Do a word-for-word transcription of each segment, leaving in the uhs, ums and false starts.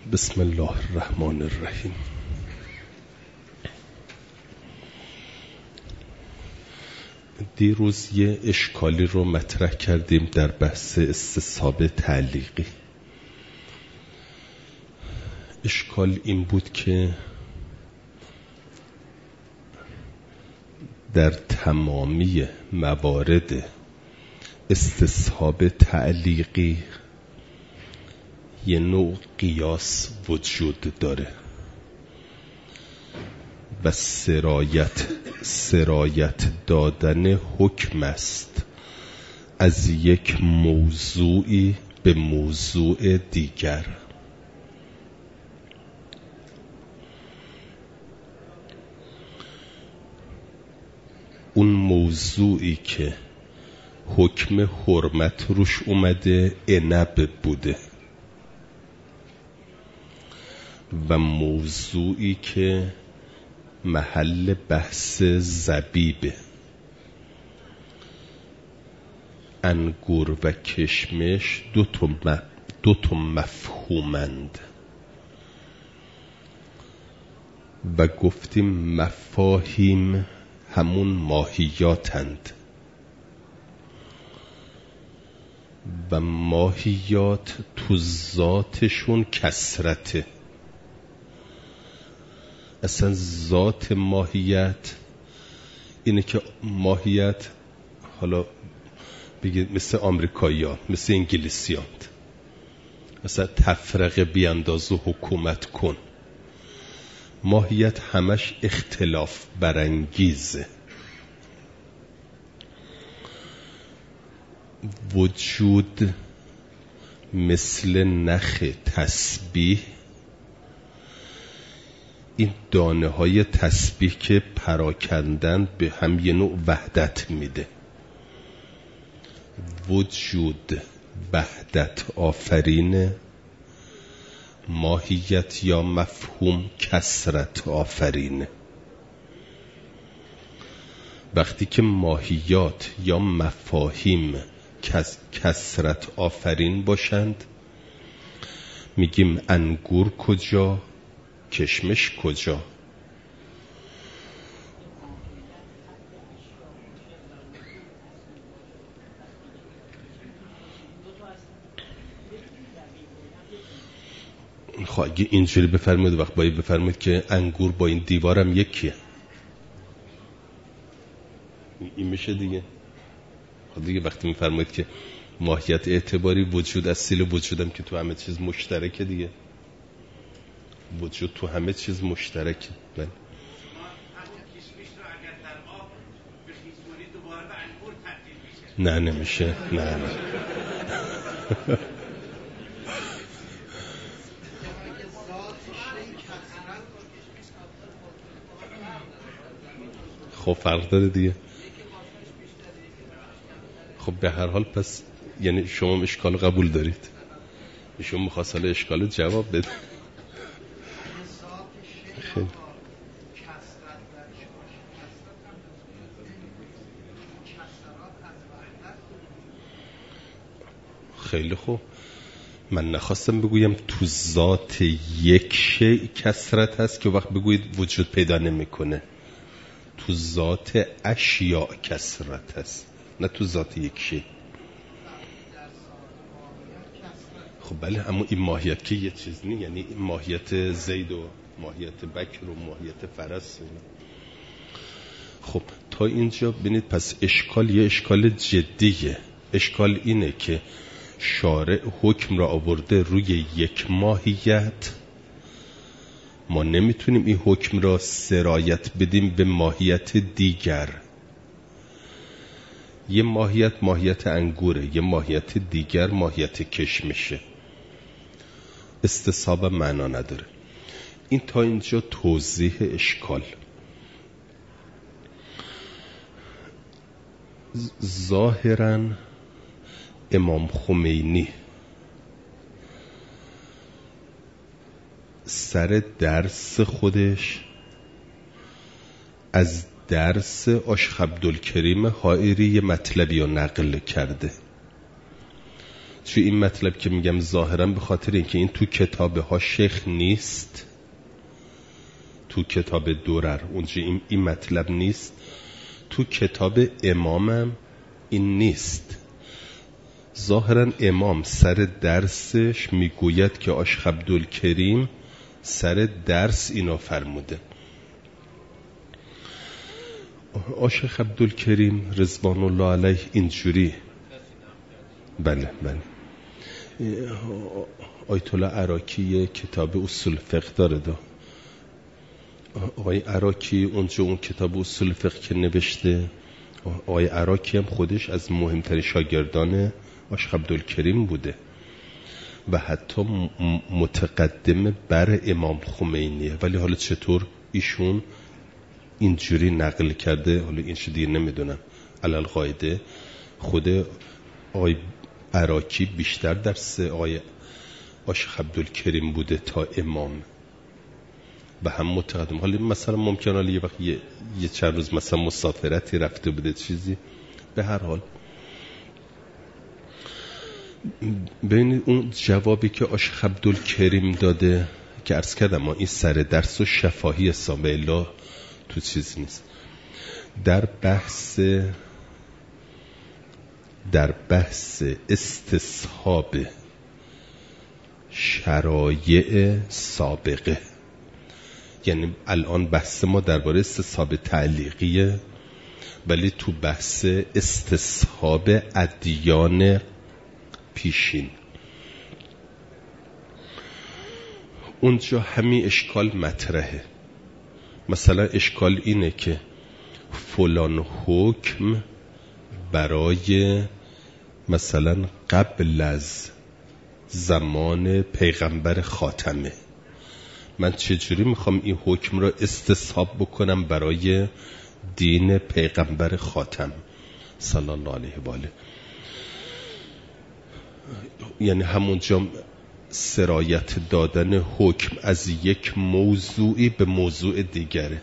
بسم الله الرحمن الرحیم. دیروز یه اشکالی رو مطرح کردیم در بحث استصحاب تعلیقی. اشکال این بود که در تمامی موارد استصحاب تعلیقی یه نوع قیاس وجود داره و سرایت سرایت دادن حکم است از یک موضوعی به موضوع دیگر. اون موضوعی که حکم حرمت روش اومده عنب بوده و موضوعی که محل بحث زبیبه، انگور و کشمش دو تا دو تا مفهومند و گفتیم مفاهیم همون ماهیاتند و ماهیات تو ذاتشون کثرته. اصلا ذات ماهیت اینه که ماهیت، حالا بگید مثل آمریکایی ها، مثل انگلیسی ها، مثلا تفرقه بیانداز و حکومت کن. ماهیت همش اختلاف برانگیزه. وجود مثل نخ تسبیح، این دانه های تسبیح که پراکندن به هم یه نوع وحدت میده. وجود وحدت آفرینه، ماهیت یا مفهوم کثرت آفرینه. وقتی که ماهیات یا مفاهیم کثرت آفرین باشند میگیم انگور کجا، کشمش کجا. خب اگه اینجوری بفرمایید وقت باید بفرمایید که انگور با این دیوارم یکیه، این میشه دیگه. خب دیگه وقتی میفرمایید که ماهیت اعتباری وجود اصیل وجودم که تو همه چیز مشترکه دیگه، وجود تو همه چیز مشترکه. بله نه نمیشه، نه نه خب فرق داره دیگه. خب به هر حال پس یعنی شما اشکال قبول دارید، شما میخواست حالا اشکال جواب بده. خیلی خیلی خوب. من نخواستم بگویم تو ذات یک شیء کثرت هست که وقت بگویید وجود پیدا نمیکنه. تو ذات اشیاء کثرت هست، نه تو ذات یک شیء. خب بله، اما این ماهیت که یه چیز نیست، یعنی این ماهیت زید و ماهیت بکر و ماهیت فرس. خب تا اینجا ببینید پس اشکال یه اشکال جدیه. اشکال اینه که شارع حکم را آورده روی یک ماهیت، ما نمیتونیم این حکم را سرایت بدیم به ماهیت دیگر. یه ماهیت ماهیت انگوره، یه ماهیت دیگر ماهیت کشمشه. استصحاب معنا نداره. این تا اینجا توضیح اشکال. ظاهراً امام خمینی سر درس خودش از درس آشخ عبدالکریم حائری یه مطلبی رو نقل کرده. چون این مطلب که میگم ظاهرا به خاطر اینکه این تو کتابه ها شیخ نیست، تو کتاب درر اونجا این, این مطلب نیست، تو کتاب امامم این نیست. ظاهرا امام سر درسش میگوید که آشیخ عبدالکریم سر درس اینا فرموده. آشیخ عبدالکریم رضوان الله علیه اینجوری، بله بله، آیت الله عراقی کتاب اصول فقه داره دا. آقای عراقی اونجا اون کتاب اصول فقه که نوشته، آقای عراقی هم خودش از مهمترین شاگردان آشیخ عبدالکریم بوده و حتی متقدم بر امام خمینیه، ولی حالا چطور ایشون اینجوری نقل کرده حالا این چه دیگه نمیدونم. علل قاعده خود آقای عراقی بیشتر درس آقای آشیخ عبدالکریم بوده تا امام و هم متقدم. حالا مثلا ممکنه حالا یه وقت یه, یه چند روز مثلا مسافرتی رفته بوده چیزی، به هر حال ببینید اون جوابی که آشیخ عبدالکریم داده که عرض کردم ما این سر درس و شفاهی حسابه الا تو چیز نیست. در بحث در بحث استصحاب شرایع سابقه، یعنی الان بحث ما درباره استصحاب تعلیقیه، ولی تو بحث استصحاب ادیان پیشین اونجا همین اشکال مطرحه. مثلا اشکال اینه که فلان حکم برای مثلا قبل از زمان پیغمبر خاتمه، من چجوری میخوام این حکم را استصحاب بکنم برای دین پیغمبر خاتم صلی الله علیه و آله؟ یعنی همونجا سرایت دادن حکم از یک موضوعی به موضوع دیگره.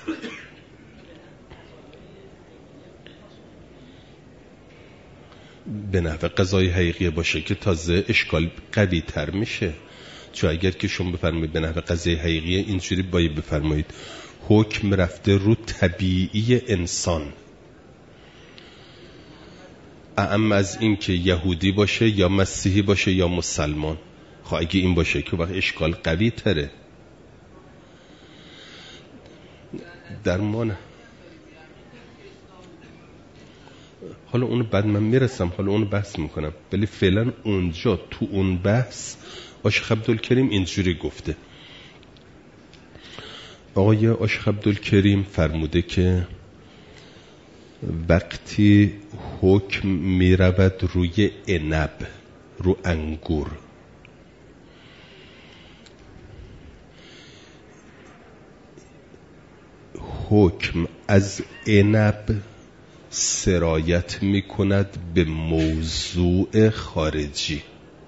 به نحو قضای حقیقی باشه که تازه اشکال قوی تر میشه، چون اگر که شما بفرمایید به نحو قضای حقیقی اینجوری باید بفرمایید حکم رفته رو طبیعی انسان، اعم از این که یهودی باشه یا مسیحی باشه یا مسلمان. خب اگه این باشه که وقت اشکال قوی تره. درمان حالا اونو بعد من میرسم، حالا اونو بحث میکنم، ولی فعلا اونجا تو اون بحث آشیخ عبدالکریم اینجوری گفته. آقای آشیخ عبدالکریم فرموده که وقتی حکم میرود روی عنب، رو انگور، حکم از عنب سرایت میکند به موضوع خارجی.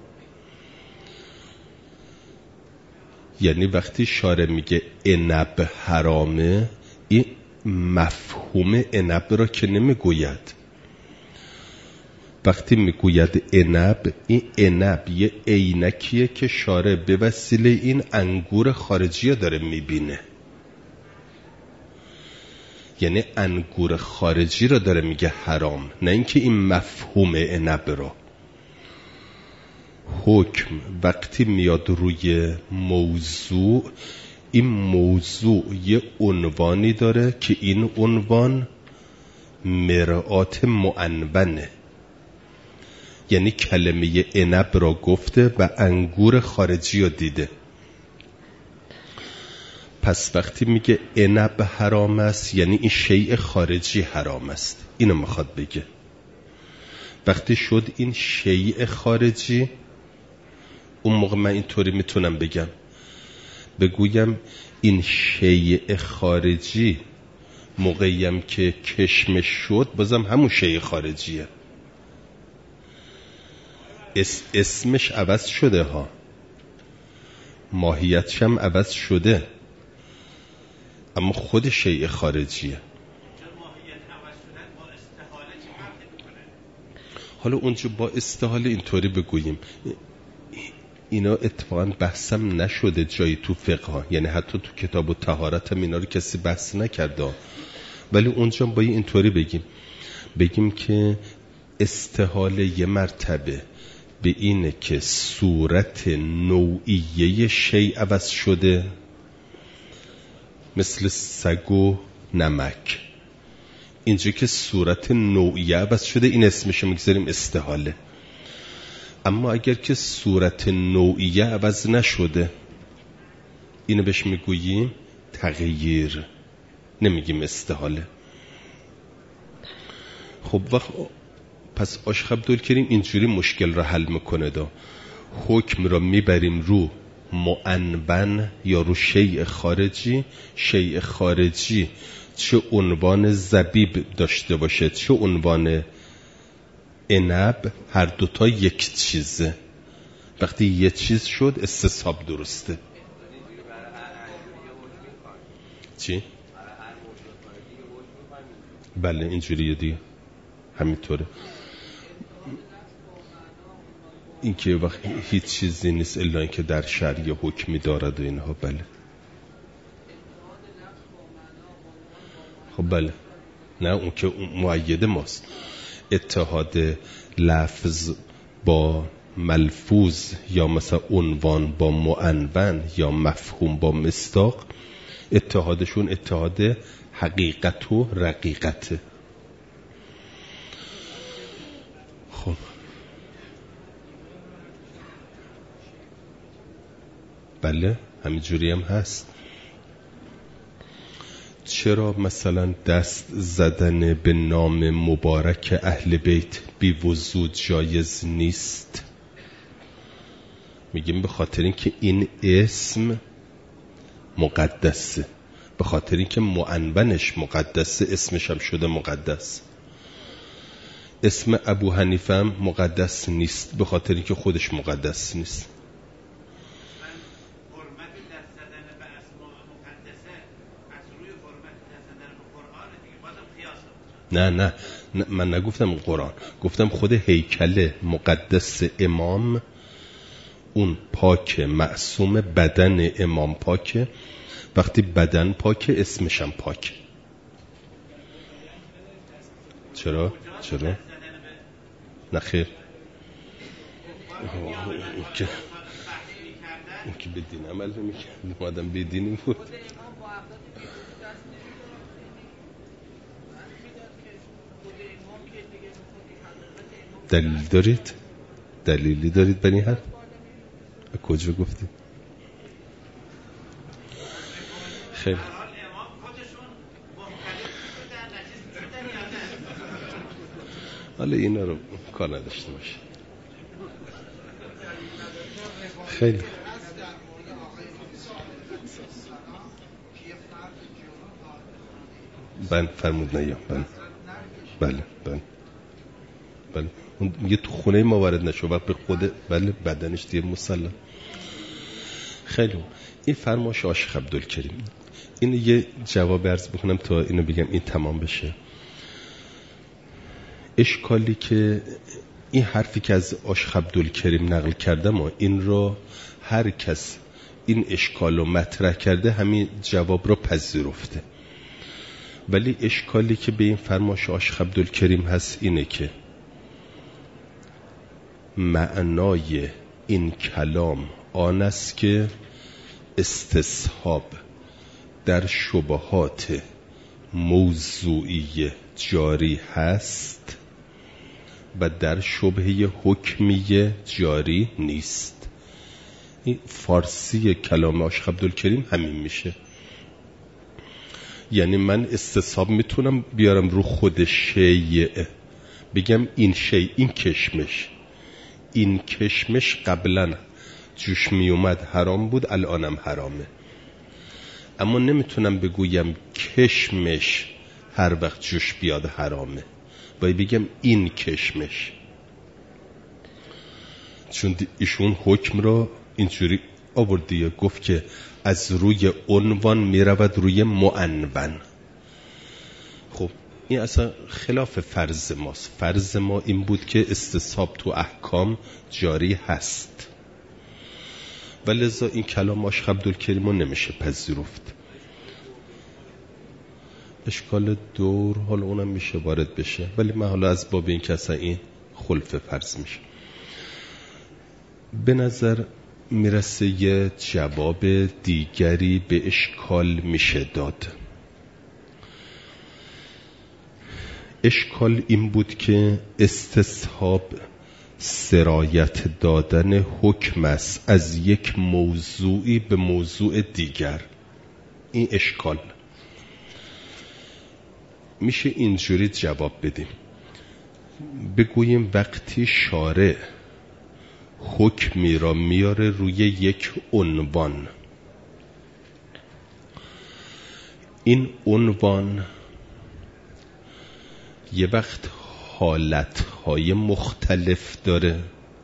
یعنی وقتی شارع میگه عنب حرامه، این مفهوم عنب را که نمیگوید. وقتی میگوید عنب، این عنب یه عینکیه که شارع به وسیله این انگور خارجی داره میبینه، یعنی انگور خارجی را داره میگه حرام، نه اینکه این مفهوم عنب را. حکم وقتی میاد روی موضوع، این موضوع یه عنوانی داره که این عنوان مرآت معنونه، یعنی کلمه عنب را گفته و انگور خارجی را دیده. پس وقتی میگه عنب حرام است، یعنی این شیء خارجی حرام است. اینو میخواد بگه. وقتی شد این شیء خارجی، اون موقع من اینطوری میتونم بگم بگویم این شیء خارجی موقعیم که کشمش شد بازم همون شیء خارجیه، اس اسمش عوض شده ها، ماهیتش هم عوض شده، اما خود شیء خارجیه. حالا اونجا با استحاله اینطوری بگوییم، اینا اتفاقا بحثم نشده جایی تو فقه ها، یعنی حتی تو کتاب الطهارت هم اینا رو کسی بحث نکرده، ولی اونجا باید اینطوری بگیم بگیم که استحاله یه مرتبه به اینه که صورت نوعیه شیء عوض شده، مثل سگ و نمک. اینجا که صورت نوعیه عوض شده، این اسمش میگذاریم استحاله. اما اگر که صورت نوعیه عوض نشده، اینو بهش میگوییم تغییر، نمیگیم استحاله. خب وقت پس عاشق عبدالکریم اینجوری مشکل را حل میکنه دا حکم را میبریم رو معنون یا رو شیء خارجی. شیء خارجی چه عنوان زبیب داشته باشه چه عنوان عنب، هر دوتا یک چیزه. وقتی یک چیز شد استصحاب درسته. چی؟ بله اینجوریه دیگه، همینطوره. این که وقت هیچ چیزی نیست الا این که در شرع یه حکمی دارد و اینها. بله خب بله، نه اون که مؤید ماست. اتحاد لفظ با ملفوظ یا مثلا عنوان با معنون یا مفهوم با مصداق، اتحادشون اتحاد حقیقت و رقیقته. خب بله همینجوری هم هست. چرا مثلا دست زدن به نام مبارک اهل بیت بی وضو جایز نیست؟ میگیم به خاطر اینکه این اسم مقدسه، به خاطر اینکه معنونش مقدسه اسمش هم شده مقدس. اسم ابو حنیفه هم مقدس نیست به خاطر اینکه خودش مقدس نیست. نه نه من نگفتم قرآن، گفتم خود هیکل مقدس امام اون پاک معصوم، بدن امام پاکه. وقتی بدن پاکه اسمش هم پاک. چرا؟ چرا؟ نه خیر، اون که اون که به دین عمل نمی‌کرد، اومدم به دینی بود. دلیل دارید؟ دلیلی دارید بنی حد؟ کجا گفتید؟ خیلی حالا اینا رو کار نداشته باشه. خیلی بله فرمود نیا بله بله بله بله اون میگه تو خونه ما وارد نشو وقت به خود بله بدنش دیگه مسلم. خیلی این فرمایش عاشق عبدالکریم. این یه جواب عرض بکنم تا اینو بگم این تمام بشه. اشکالی که این حرفی که از عاشق عبدالکریم نقل کردم و این رو هر کس این اشکال رو مطرح کرده همین جواب رو پذیرفته، ولی اشکالی که به این فرمایش عاشق عبدالکریم هست اینه که معنای این کلام آن است که استصحاب در شبهات موضوعی جاری هست و در شبهه حکمی جاری نیست. این فارسی کلام عاشق عبدالکریم همین میشه. یعنی من استصحاب میتونم بیارم رو خود شیء، بگم این شیء، این کشمش این کشمش قبلا جوش می اومد حرام بود الانم حرامه، اما نمیتونم بگویم کشمش هر وقت جوش بیاد حرامه، باید بگم این کشمش، چون ایشون حکم را اینجوری آوردیه، گفت که از روی عنوان میرود روی معنون. خب این اصلا خلاف فرض ماست. فرض ما این بود که استصحاب تو احکام جاری هست و لذا این کلام آشق عبدالکریم رو نمیشه پذیرفت. اشکال دور حالا اونم میشه وارد بشه، ولی من حالا از باب این که اصلا این خلف فرض میشه. به نظر میرسه یه جواب دیگری به اشکال میشه داد. اشکال این بود که استصحاب سرایت دادن حکم است از یک موضوعی به موضوع دیگر. این اشکال میشه اینجوری جواب بدیم، بگوییم وقتی شارع حکمی را میاره روی یک عنوان، این عنوان یه وقت حالتهای مختلف داره،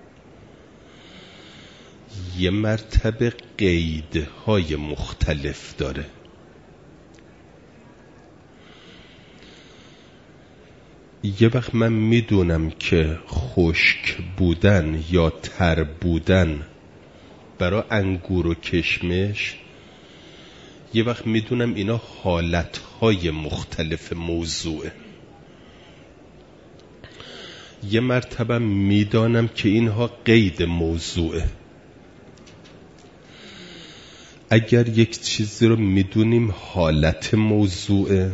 یه مرتبه قیدهای مختلف داره. یه وقت من میدونم که خشک بودن یا تر بودن برای انگور و کشمش، یه وقت میدونم اینا حالتهای مختلف موضوعه. یه مرتبه میدانم که اینها قید موضوعه. اگر یک چیزی رو میدونیم حالت موضوعه،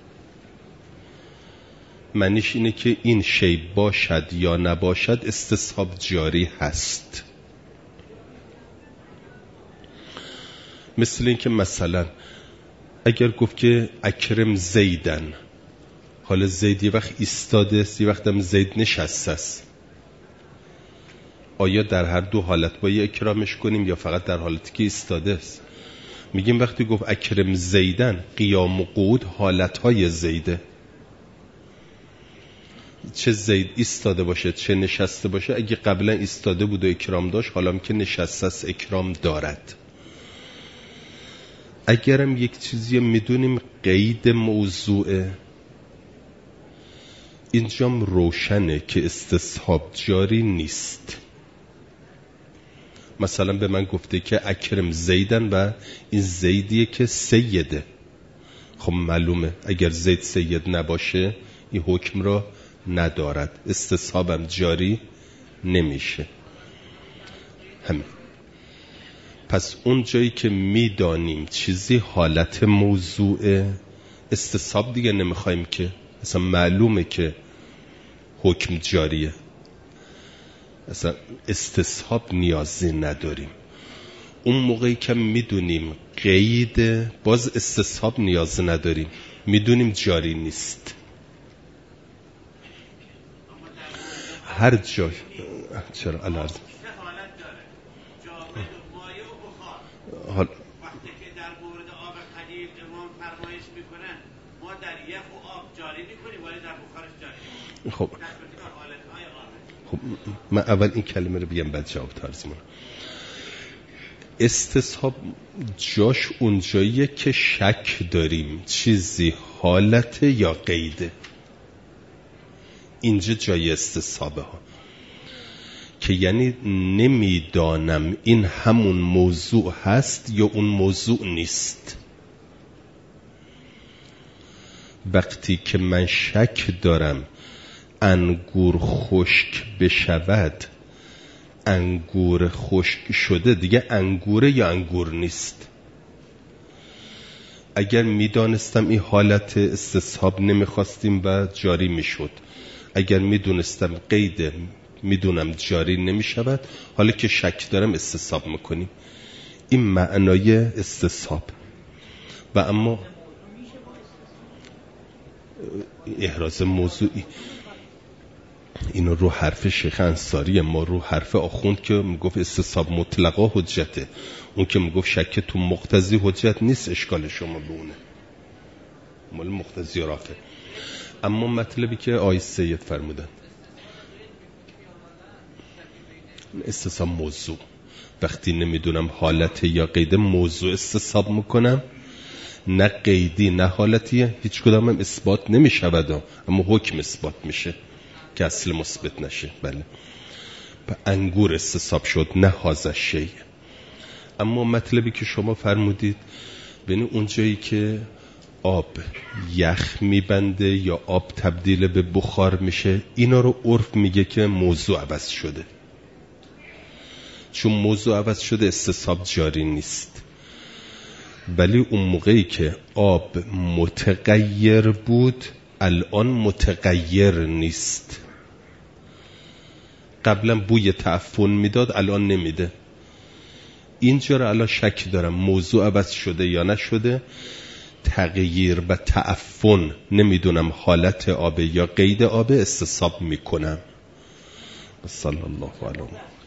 معنیش اینه که این شی باشد یا نباشد استصحاب جاری هست. مثل این که مثلا اگر گفت که اکرم زیدن، حالا زید یه وقت ایستاده است، یه وقت هم زید نشسته است، آیا در هر دو حالت باید اکرامش کنیم یا فقط در حالتی که ایستاده است؟ میگیم وقتی گفت اکرم زیدن، قیام و قعود حالتهای زیده، چه زید ایستاده باشه چه نشسته باشه، اگه قبلا ایستاده بود و اکرام داشت، حالا هم که نشسته است اکرام دارد. اگرم یک چیزی میدونیم قید موضوعه، اینجام روشنه که استصحاب جاری نیست. مثلا به من گفته که اکرم زیدن و این زیدیه که سیده، خب معلومه اگر زید سید نباشه این حکم را ندارد، استصحابم جاری نمیشه. همین. پس اون جایی که میدانیم چیزی حالت موضوعه، استصحاب دیگه نمیخوایم که، اصلا معلومه که حکم جاریه، اصلا استصحاب نیازی نداریم. اون موقعی که میدونیم قید، باز استصحاب نیاز نداریم، میدونیم جاری نیست. هر جای چرا الارز حال وقتی که در مورد آب قدیم امام فرمایش میکنن ما در یخ و آب جاری میکنیم ولی در بخارش جاری نمیکنیم. خب خب من اول این کلمه رو بگم بعد جواب ترجمه. استصحاب جاش اونجاییه که شک داریم چیزی حالت یا قیده، اینجا جای استصحابه ها، که یعنی نمیدانم این همون موضوع هست یا اون موضوع نیست. وقتی که من شک دارم انگور خشک بشود، انگور خشک شده دیگه انگوره یا انگور نیست. اگر میدانستم این حالت استصحاب نمیخواستیم و جاری میشد، اگر میدونستم قید میدونم جاری نمیشود، حالا که شک دارم استصحاب میکنیم. این معنای استصحاب. و اما احراز موضوعی اینو رو حرف شیخ انصاری، ما رو حرف آخوند که میگفت استصحاب مطلقا حجته، اون که میگفت شک تو مقتضی حجت نیست. اشکال شما به اونه، مال مقتضی رافع. اما مطلبی که آقای سید فرمودن استصحاب موضوع، وقتی نمیدونم حالت یا قید موضوع استصحاب میکنم، نه قیدی نه حالتیه، هیچ کدام هم اثبات نمی شود، اما حکم اثبات میشه که اصل مثبت نشه. بله، به انگور استصحاب شد، نه هذا شیء. اما مطلبی که شما فرمودید بین اون جایی که آب یخ میبنده یا آب تبدیل به بخار میشه، اینا رو عرف میگه که موضوع عوض شده. چون موضوع عوض شده استصحاب جاری نیست. ولی اون موقعی که آب متغیر بود الان متغیر نیست. قبلا بوی تعفن میداد الان نمیده. اینجا رو الان شک دارم موضوع عوض شده یا نشده. تغییر و تعفن نمیدونم حالت آب یا قید آب استصحاب میکنم. صلی الله علیه و